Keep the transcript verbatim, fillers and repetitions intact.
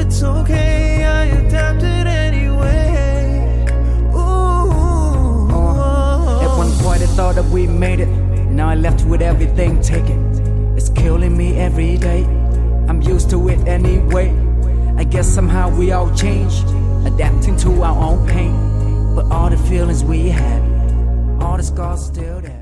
it's okay, I adapted anyway. Ooh. Uh, at one point I thought that we made it. Now I left with everything taken. It's killing me every day. I'm used to it anyway. I guess somehow we all change, adapting to our own pain. But all the feelings we had, all the scars still there.